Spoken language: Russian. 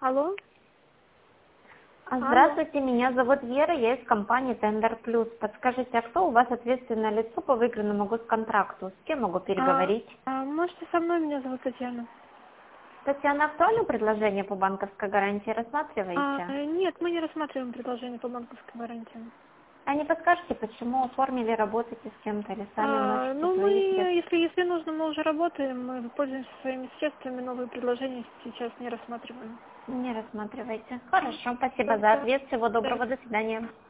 Алло? Алло. Здравствуйте, меня зовут Вера, я из компании Tender Plus. Подскажите, а кто у вас ответственное лицо по выигранному госконтракту? С кем могу переговорить? Можете со мной, меня зовут Татьяна. Татьяна, актуально предложение по банковской гарантии рассматриваете? Нет, мы не рассматриваем предложение по банковской гарантии. А не подскажете, почему оформили, работаете с кем-то или сами вносите Ну, мы, свои средства? если нужно, мы уже работаем, мы пользуемся своими средствами, новые предложения сейчас не рассматриваем. Не рассматривайте. Хорошо, спасибо за Просто, ответ. Всего да. доброго, до свидания.